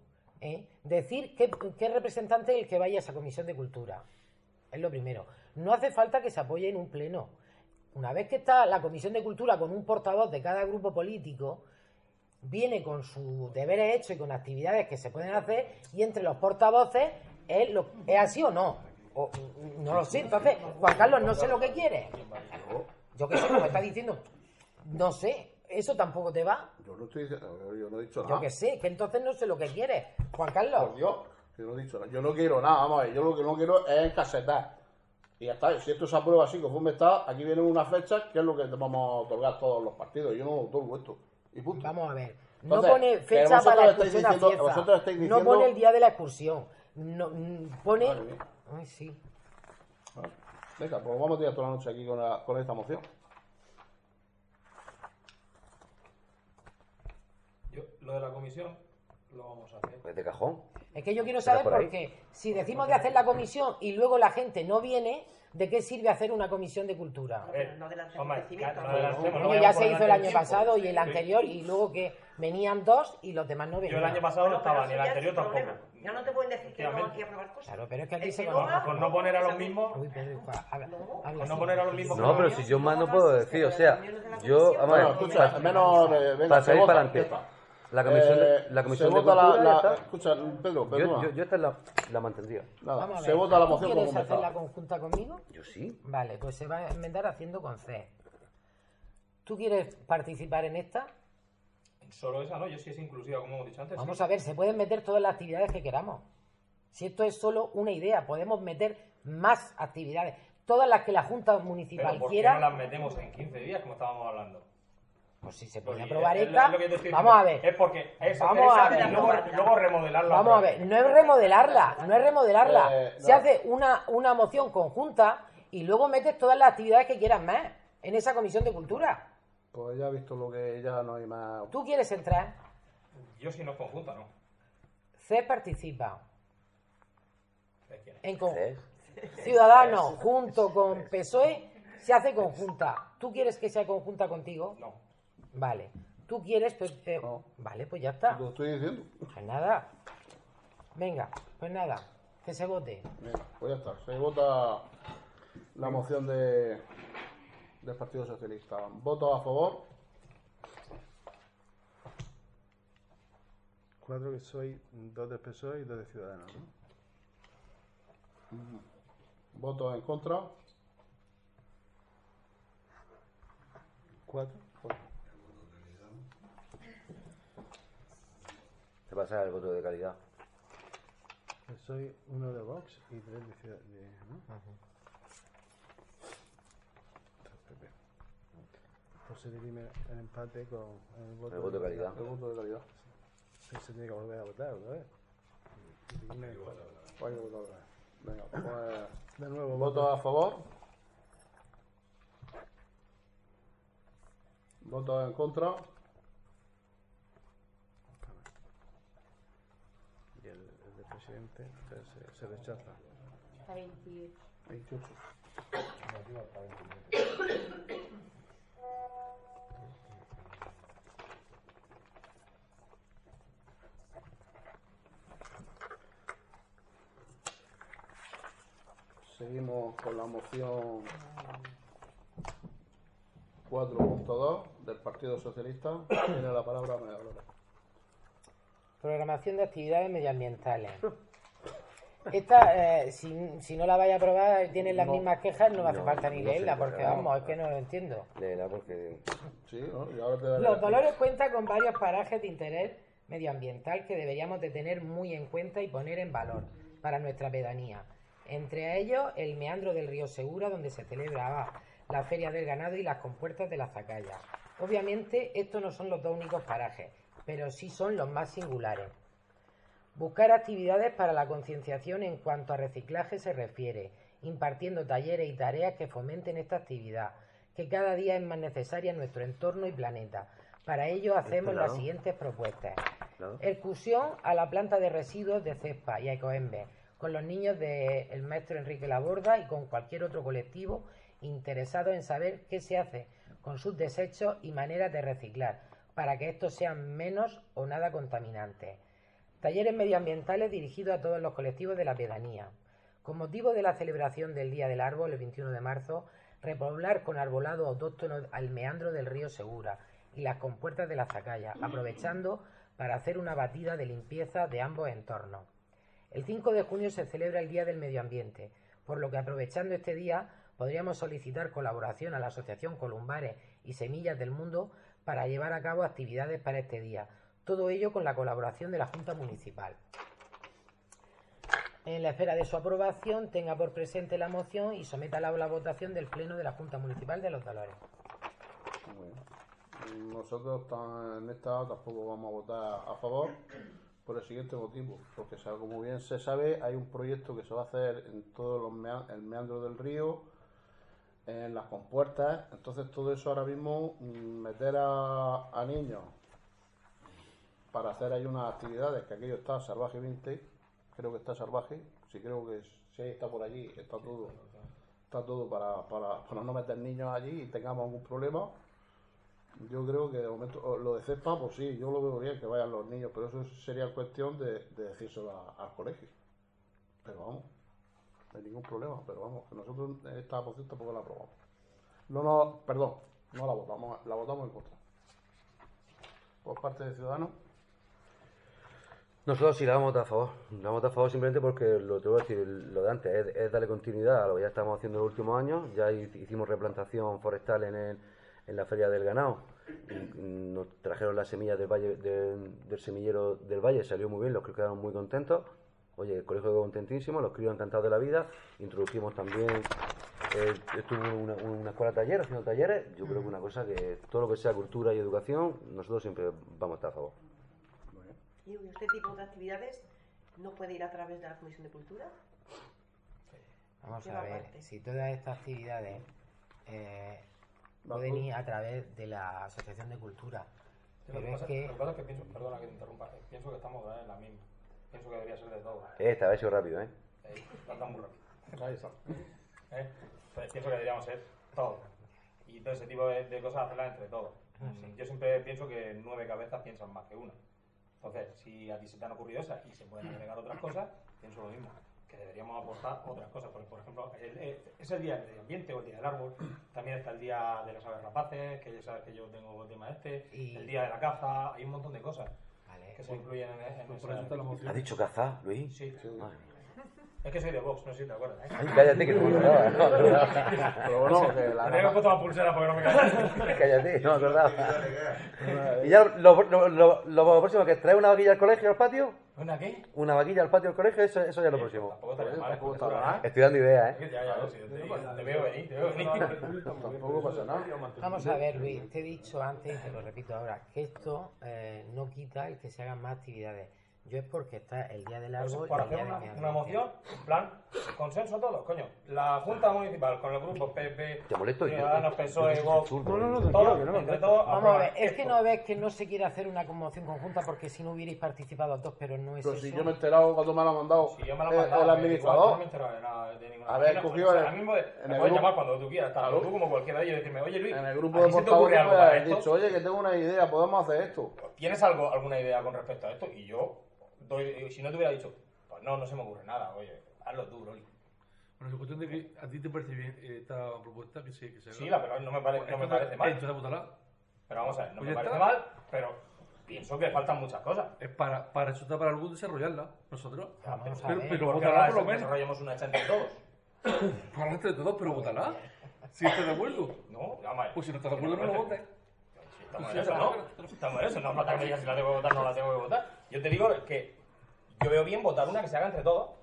decir qué representante es el que vaya a esa comisión de cultura. Es lo primero. No hace falta que se apoye en un pleno. Una vez que está la comisión de cultura con un portavoz de cada grupo político, viene con sus deberes hechos y con actividades que se pueden hacer y entre los portavoces es así o no. No lo sé, entonces, Juan Carlos, no sé lo que quiere. Yo qué sé, como está diciendo, no sé, eso tampoco te va. Yo no estoy diciendo, yo no he dicho nada. Yo qué sé, que entonces no sé lo que quiere. Juan Carlos. Pues yo no he dicho nada. Yo no quiero nada, vamos a ver. Yo lo que no quiero es encasetar. Y ya está. Si esto se aprueba así, conforme está, aquí viene una fecha, que es lo que vamos a otorgar todos los partidos. Yo no otorgo esto. Y punto. Vamos a ver. Entonces, No pone fecha para la excursión a Cieza. vosotros estáis diciendo... No pone el día de la excursión. No, pone... Madre mía. Ay, sí. Venga, pues vamos a tirar toda la noche aquí con esta moción. Lo de la comisión lo vamos a hacer. Pues de cajón. Es que yo quiero saber por ahí. porque si decimos de hacer la comisión y luego la gente no viene, ¿de qué sirve hacer una comisión de cultura? No delante Hombre, del cimiento. no adelantemos, no Coño, vayamos ya por se hizo el delante año del pasado y tiempo. el anterior y luego que venían 2 y los demás no Yo el venían. año pasado no Bueno, pero estaba, ni el eso ya anterior es su tampoco. problema. Ya no te pueden decir que no aquí a aprobar cosas. Claro, pero es que aquí El se que conoce. no va, Por no poner a los mismos, Uy, Pedro, habla por así. no poner a los mismos. No, pero si yo más no puedo decir, o sea, yo, vamos a Bueno, ver, escucha, al menos... venga, para se salir vota, para adelante. ya está. La comisión se de vota cultura, ya está. escucha, Pedro, perdona. Yo esta la mantendría. Nada, Vamos a ver. se vota la ¿Tú moción quieres como hacer está. la conjunta conmigo? Yo sí. Vale, pues se va a enmendar haciendo con C. ¿Tú quieres participar en esta? Solo esa, ¿no? Yo sí es inclusiva, como hemos dicho antes. Vamos sí. a ver, se pueden meter todas las actividades que queramos. Si esto es solo una idea, podemos meter más actividades. Todas las que la Junta Municipal Pero ¿por qué quiera. no las metemos en 15 días, como estábamos hablando? Pues si se puede Porque aprobar es esta, lo que te estoy vamos a diciendo. ver. Es porque es Vamos a ver. y luego remodelarla. Vamos a otra vez. ver, no es remodelarla, no es remodelarla. No. Se hace una moción conjunta y luego metes todas las actividades que quieras más en esa comisión de cultura. Pues ya he visto lo que ya no hay más... ¿Tú quieres entrar? Yo si no es conjunta, ¿no? C participa. ¿De quién es? En con- ¿Eh? Ciudadanos junto con PSOE se hace conjunta. ¿Tú quieres que sea conjunta contigo? No. Vale. ¿Tú quieres? Pues, No. vale, pues ya está. Lo estoy diciendo. Pues nada. Venga, pues nada. Que se vote. Venga, pues ya está. Se vota la moción del Partido Socialista. ¿Votos a favor? 4 que soy, 2 del PSOE y 2 de Ciudadanos, ¿no? ¿Votos en contra? 4. Se pasa el voto de calidad. Soy 1 de Vox y 3 de Ciudadanos, ¿no? Pues se dirime el empate con el voto, El voto de calidad. El voto de calidad. Se tiene que volver a votar otra vez. Dirime el empate. Hay que votar otra vez. Venga, pues... De nuevo, ¿Votos a favor? ¿Votos en contra? Y el del presidente se rechaza. Está 28. 28. Seguimos con la moción 4.2 del Partido Socialista. Tiene la palabra María Dolores. Programación de actividades medioambientales. Esta, si no la vaya a aprobar, tienen las mismas quejas, no me hace falta ni no sé, leerla, porque claro. vamos, es que no lo entiendo. Léela porque... Sí, ¿no? Y ahora te daré Los la- Dolores cuenta con varios parajes de interés medioambiental que deberíamos de tener muy en cuenta y poner en valor para nuestra pedanía. Entre ellos, el meandro del río Segura, donde se celebraba la Feria del Ganado y las compuertas de la Zacalla. Obviamente, estos no son los dos únicos parajes, pero sí son los más singulares. Buscar actividades para la concienciación en cuanto a reciclaje se refiere, impartiendo talleres y tareas que fomenten esta actividad, que cada día es más necesaria en nuestro entorno y planeta. Para ello hacemos Claro. las siguientes propuestas. Claro. Excursión a la planta de residuos de Cespa y a Ecoembes, con los niños del maestro Enrique Laborda y con cualquier otro colectivo interesado en saber qué se hace con sus desechos y maneras de reciclar, para que estos sean menos o nada contaminantes. Talleres medioambientales dirigidos a todos los colectivos de la pedanía. Con motivo de la celebración del Día del Árbol, el 21 de marzo, repoblar con arbolado autóctono al meandro del río Segura y las compuertas de la Zacalla, aprovechando para hacer una batida de limpieza de ambos entornos. El 5 de junio se celebra el Día del Medio Ambiente, por lo que aprovechando este día podríamos solicitar colaboración a la Asociación Columbares y Semillas del Mundo para llevar a cabo actividades para este día. Todo ello con la colaboración de la Junta Municipal. En la espera de su aprobación, tenga por presente la moción y sométala a la votación del Pleno de la Junta Municipal de Los Dolores. Nosotros en esta tampoco vamos a votar a favor por el siguiente motivo, porque como bien se sabe hay un proyecto que se va a hacer en todos el meandro del río, en las compuertas, entonces todo eso ahora mismo meter a niños para hacer ahí unas actividades, que aquello está salvajemente, creo que está salvaje, creo que si está por allí, está todo para no meter niños allí y tengamos algún problema. Yo creo que de momento, lo de CEPA, pues sí, yo lo veo bien que vayan los niños, pero eso sería cuestión de decírselo al colegio. Pero vamos, no hay ningún problema, pero vamos, que nosotros esta moción tampoco la aprobamos. Perdón, no la votamos, la votamos en contra. Por parte de Ciudadanos. Nosotros sí la vamos a votar a favor. La vamos a votar a favor simplemente porque lo tengo que decir, lo de antes es darle continuidad a lo que ya estamos haciendo en los últimos años. Ya hicimos replantación forestal en la Feria del Ganado. Nos trajeron las semillas del valle, del semillero del Valle, salió muy bien, los críos quedaron muy contentos. Oye, el colegio quedó contentísimo, los críos encantados de la vida. Introdujimos también, estuvo una escuela de talleres, haciendo talleres. Yo creo que una cosa que todo lo que sea cultura y educación, nosotros siempre vamos a estar a favor. ¿Y este tipo de actividades no puede ir a través de la Comisión de Cultura? Vamos a ver, si todas estas actividades pueden ir a través de la Asociación de Cultura. Lo que pasa es que pienso, perdona que te interrumpa, pienso que estamos en la misma. Pienso que debería ser de todo. Esta vez ha sido rápido, ¿eh? Está muy rápido. Ahí está. Pues pienso que deberíamos ser todos. Y todo ese tipo de cosas hacerlas entre todos. Yo siempre pienso que 9 cabezas piensan más que una. Entonces, si a ti se te han ocurrido esas y se pueden agregar otras cosas, pienso lo mismo. Que deberíamos aportar otras cosas. Porque, por ejemplo, es el día del medio ambiente o el día del árbol. También está el día de las aves rapaces, que ya sabes que yo tengo el tema el día de la caza. Hay un montón de cosas que se incluyen en esa. ¿Has dicho caza, Luis? Sí. Es que soy de Vox, no sé si te acuerdas. Ay, cállate que no me acordaba. Pero bueno, que la he puesto la pulsera porque no me callas. Cállate, no me acordaba. Y ya lo próximo que es traer una vaquilla al colegio, al patio. ¿Una qué? Una vaquilla al patio del colegio, eso ya es lo próximo. Tampoco está mal. Estoy dando ideas, Ya, te veo venir, Tampoco pasa nada. Vamos a ver, Luis, te he dicho antes y te lo repito ahora, que esto no quita el que se hagan más actividades. Yo es porque está el día del árbol por y el día hacer del una moción, en plan, consenso todos, coño. La Junta Municipal con el grupo PP, Te molesto yo. Ciudadanos, PSOE, Vox, No, entre todos. Vamos a ver, es que no ves que no se quiere hacer una conmoción conjunta porque si no hubierais participado todos, pero no es Pero eso. si yo me he enterado cuando me lo ha mandado Si yo me lo he mandado, el administrador. no me he enterado de nada, de ninguna. A ver, cogido ahora mismo me puedes llamar cuando tú quieras, tanto tú como cualquiera de ellos, y decirme, oye Luis, En el grupo ¿a de ti se te ocurre portavoces algo me para habéis esto? dicho, oye, que tengo una idea, podemos hacer esto. ¿Tienes alguna idea con respecto a esto? Y yo, si no te hubiera dicho, pues no se me ocurre nada, oye, hazlo tú, Loli. Bueno, es cuestión de que a ti te parece bien esta propuesta que se haga. Sí, la verdad no me parece mal. Entonces votará. Pero vamos a ver, no Pues me ya parece está. mal, pero pienso que faltan muchas cosas. Es para eso está para algún desarrollarla. Nosotros. Vamos a Pero ver. pero Porque votará ahora por lo menos. desarrollamos una chanta de todos. Para entre todos, pero votará. Si estás de acuerdo. No, vamos a ver. Pues si no estás de acuerdo, no lo votes. Estamos en eso, ¿no? Estamos en eso. No falta que me digas si la tengo que votar o no la tengo que votar. Yo te digo que yo veo bien votar una que se haga entre todos.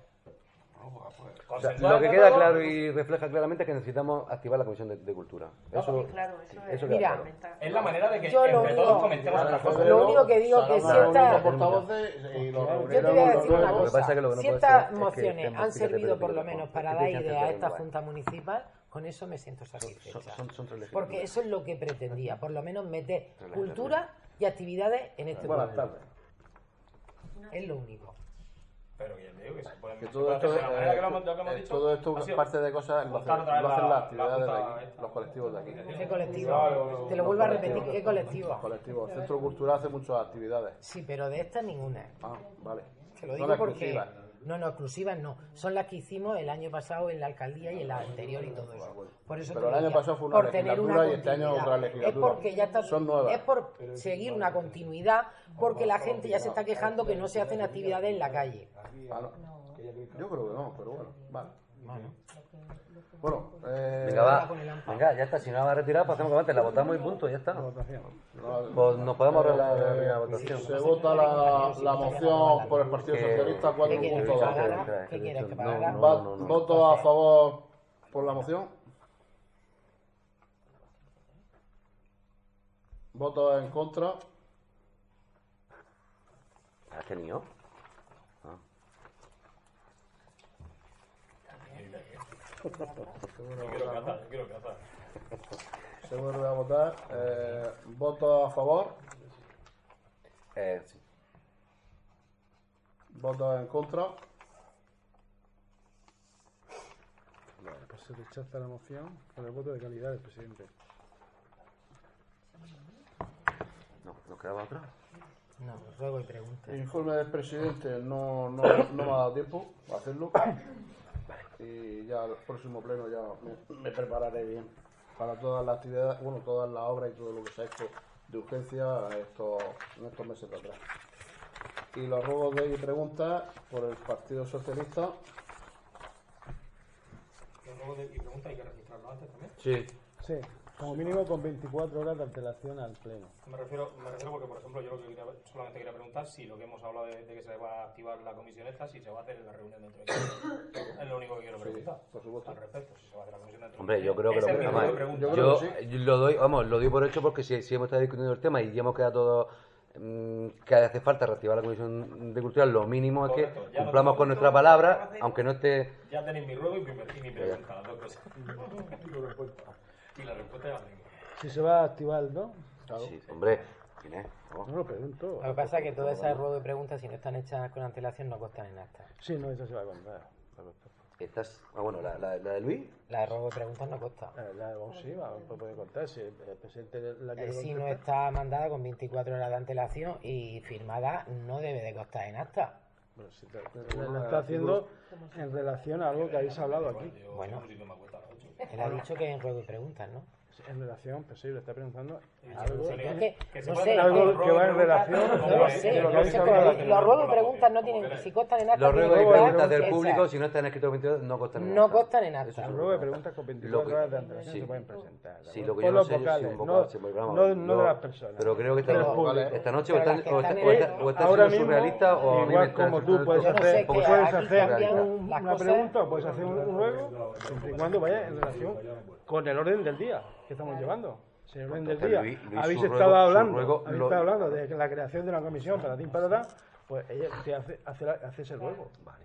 O sea, lo que queda claro y refleja claramente es que necesitamos activar la Comisión de Cultura. Eso, Claro, eso queda Mira, claro. Es la manera de que Yo lo entre único- todos comentemos otras cosas. Lo único que digo que si esta... portavoces y los Yo te voy a decir una Lo que pasa cosa, es que lo que no si puede estas ser es que mociones estemos han fíjate, servido pero por lo fíjate, menos ¿no? para Es que dar tienes que ideas a hacer esta igual. Junta Municipal, con eso me siento satisfecha. Son tres legislaturas. Porque eso es lo que pretendía, por lo menos meter cultura y actividades en este Buenas pueblo. tardes. Es lo único. Pero que ya te digo que se pueden Que todo esto, de la manera que lo hemos dicho. todo esto ha sido parte de cosas lo montar otra vez hacen las la actividades de junta aquí, esta. los colectivos de aquí. ¿Qué colectivo? Te lo vuelvo a repetir, ¿qué Los colectivo? colectivos. El Centro Cultural hace muchas actividades. Sí, pero de estas ninguna. Ah, vale. Te lo Son digo porque... exclusivas. No, exclusivas no. Son las que hicimos el año pasado en la alcaldía y en la anterior y todo eso. Por eso Pero te el año decía, pasado fue una por tener legislatura una y este año continuidad. otra legislatura. Es porque ya está, Son nuevas. es por seguir una continuidad, porque la gente ya se está quejando que no se hacen actividades en la calle. Ah, no. Yo creo que no, pero bueno, vale. Bueno. Bueno, Venga, va. Venga, ya está. Si no la va a retirar, pasamos que antes. La votamos y punto, ya está. Pues nos podemos ahorrar la primera votación. se vota la moción por el Partido Socialista 4.2. ¿Qué quieres que pagara? ¿Voto a favor por la moción? ¿Voto en contra? ¿Has tenido? Quiero cazar. Se vuelve a votar. ¿Voto a favor? Sí. ¿Voto en contra? Vale, pues se rechaza la moción con el voto de calidad del presidente. No, ¿nos quedaba otra? No, ruego y pregunta. El informe del presidente no me ha dado tiempo a hacerlo. Y ya el próximo pleno ya me prepararé bien para todas las actividades, bueno, todas las obras y todo lo que se ha hecho de urgencia en estos meses de atrás. Y los ruegos de preguntas por el Partido Socialista. Los ruegos de preguntas hay que registrarlo antes también. Sí. Sí, como mínimo con 24 horas de antelación al pleno. Me refiero porque, por ejemplo, yo solamente quería preguntar si lo que hemos hablado de que se va a activar la comisión esta, si se va a hacer en la reunión dentro de 15 días. Es lo único que quiero preguntar. Por supuesto. Al respecto, si se va a hacer la comisión dentro de 15 Hombre, yo creo que Esa es mi única pregunta. yo lo doy por hecho porque si hemos estado discutiendo el tema y ya hemos quedado todos que hace falta reactivar la Comisión de Cultura, lo mínimo es que cumplamos con nuestra palabra, aunque no esté... Ya tenéis mi ruego y mi pregunta, las dos cosas. Y la respuesta es la misma. Si se va a activar, ¿no? Claro. Sí, hombre, ¿quién es? Oh. No lo pregunto. Lo que pasa es que todas esas ruegos y preguntas, si no están hechas con antelación, no costan en acta. Sí, no, eso se va a contar. Estas, bueno, la de Luis. La de ruegos y preguntas no costa. La de Bon sí, puede contar. Si el presidente la quiere Si no contestar. está mandada con 24 horas de antelación y firmada, no debe de costar en acta. Bueno, si la está haciendo en relación a algo que habéis hablado aquí. Bueno, él ha dicho que en ruegos y preguntas, ¿no? En relación, pues sí, le está preguntando algo, Es que, no puede sé, hacer algo que va en relación no lo sé, de lo que no habéis sé, hablado pero aquí. los ruegos y preguntas no tienen, si costan en acta, Los ruegos y tienen que preguntas estar del hechas. público, si no están escritos 22, no costan nada. No costan en acta. Los ruegos de preguntas con 24 horas de antelación sí. se pueden presentar. Sí, lo que por yo no los sé vocales, si un no, vocal, sí, porque vamos, no de las personas. Pero creo que de los públicos. esta noche Pero las que están o está Ahora siendo mismo, surrealista o a mí me igual está como tú puedes Yo no sé hacer, que puedes aquí hacer cambian las una cosas. pregunta o puedes hacer un ruego, siempre y cuando vaya en relación con el orden del día que estamos llevando. Si el orden del Entonces, día Luis, habéis su estado ruego hablando de la creación de una comisión para ti para atrás, pues ella te hace ese ruego. Vale.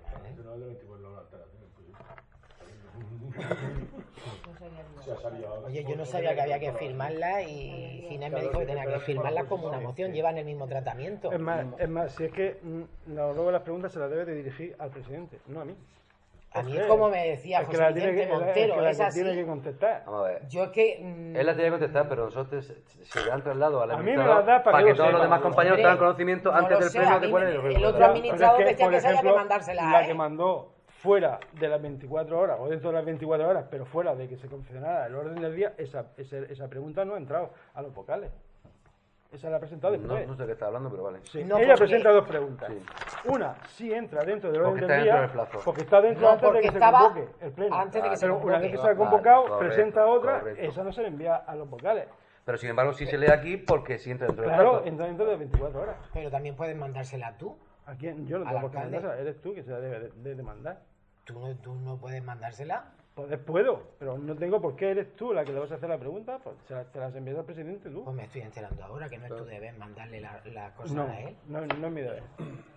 Oye, yo no sabía que había que firmarla y Ginés me dijo que tenía que firmarla como una moción, llevan el mismo tratamiento. Es más, si es que luego las preguntas se las debe de dirigir al presidente, no a mí. A mí es como me decía El que José la tiene Vicente que, Montero, el es que así. tiene que contestar. Vamos a ver. Yo es que... Él la tenía que contestar, pero nosotros se le han trasladado al A mí me administrador la da para que que lo todos los sepa. demás compañeros tengan conocimiento no antes lo del sé, pleno a de mí cuál es el el otro resultado. administrador Pero es decía por que esa había que ejemplo, mandársela, la ¿eh? que mandó fuera de las 24 horas o dentro de las 24 horas, pero fuera de que se confeccionara el orden del día, esa pregunta no ha entrado a los vocales. Esa la ha presentado después. No sé qué está hablando, pero vale. Sí. No, Ella porque- presenta dos preguntas. Sí. Una, si entra dentro del orden Porque está del dentro día, del plazo. porque está dentro No, antes de porque que se estaba convoque el pleno. antes de que se Pero una vez que se ha Vale, convocado, correcto, presenta otra, correcto. esa no se le envía a los vocales. Pero sin embargo, sí se lee aquí porque sí entra dentro del Claro, plazo. entra dentro de 24 horas. Pero también puedes mandársela tú. ¿A quién? Yo no Al tengo por qué alcalde. mandársela, eres tú que se la debe de mandar. Tú no puedes mandársela. Poder puedo, pero no tengo por qué eres tú la que le vas a hacer la pregunta, pues te las envías al presidente tú. Pues me estoy enterando ahora que no es tu deber mandarle la cosa No, a él. no es mi deber.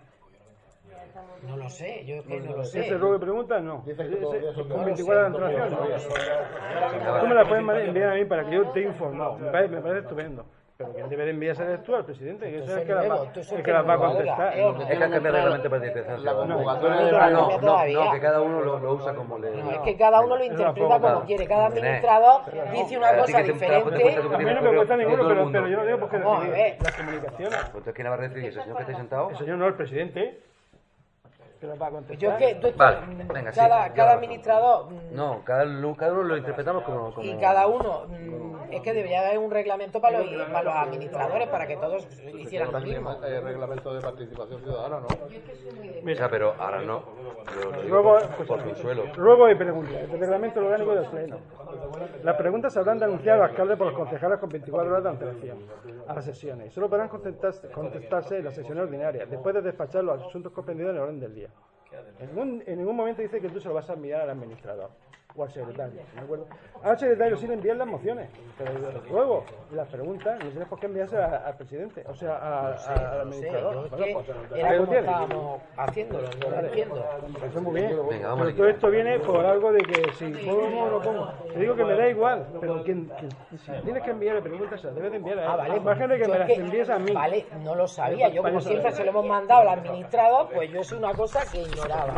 No lo sé, yo es que no lo sé. Ese ruego de preguntas no. Dice que todavía son Con no 24 horas de lo sé, antelación no. Tú me la puedes enviar a mí para que yo esté informado. Me parece estupendo. Pero quien debe de enviarse eres tú al presidente, que eso es el que las va, el que las va a contestar. Es que hay que cambiar reglamento para dispensación. La convocatoria no, de no, pleno. No, que cada uno lo usa como le... No, es que cada uno lo Venga, interpreta vamos, como va. quiere. Cada administrador dice una A ti cosa que te diferente. cuesta tú A mí no me correo cuesta de ninguno, todo el mundo. pero yo no tengo por qué Vamos a ver. recibir las comunicaciones. Entonces, ¿quién la va a recibir? ¿El señor que está sentado? El señor no, el presidente. Pero para contestar... Yo es que Vale, venga, sí. cada administrador No, cada uno lo interpretamos como... y cada uno es que debería haber un reglamento para los administradores para que todos hicieran lo mismo. El reglamento de participación ciudadana, ¿no? O sea, pero ahora no. Yo lo digo Luego, por consuelo. luego hay preguntas. El reglamento orgánico del Pleno. Las preguntas se habrán de anunciar al alcalde por los concejales con 24 horas de antelación a las sesiones. Solo podrán contestarse en las sesiones ordinarias, después de despachar los asuntos comprendidos en el orden del día. En ningún momento dice que tú se lo vas a enviar al administrador o al secretario, ¿de acuerdo? Al secretario sí le envían las mociones, pero luego las preguntas no tienes por qué enviárselas al presidente, o sea, al administrador. Era como estábamos haciéndolo, no lo entiendo. Eso muy bien. Venga, vamos Pero todo esto viene por algo de que si pongo o no pongo. Te digo que me da igual, pero si tienes que enviarle preguntas, se las debes de enviar a él. Vale, Imagínate que yo me es las envíes a mí. Vale, no lo sabía. Yo, como siempre se lo hemos mandado al administrador, pues yo es una cosa que ignoraba.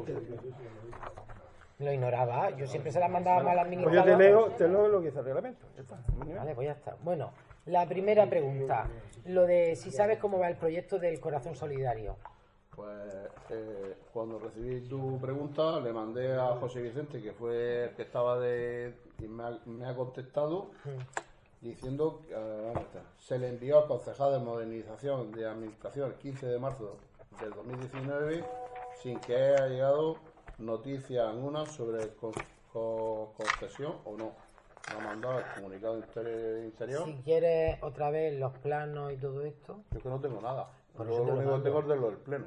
Lo ignoraba. Yo siempre se la mandaba al Pues yo administrador. te leo lo que dice el reglamento. Ya está. Vale, pues ya está. Bueno, la primera pregunta. Lo de si sabes cómo va el proyecto del Corazón Solidario. Pues cuando recibí tu pregunta le mandé a José Vicente, que fue el que estaba y me ha contestado diciendo que ¿dónde está? Se le envió al concejal de modernización de administración el 15 de marzo del 2019 sin que haya llegado noticia alguna sobre concesión o no. Me ha mandado el comunicado interior. Si quieres otra vez los planos y todo esto. Yo que no tengo nada. Por Yo eso te lo lo único que mando. tengo es de lo del pleno.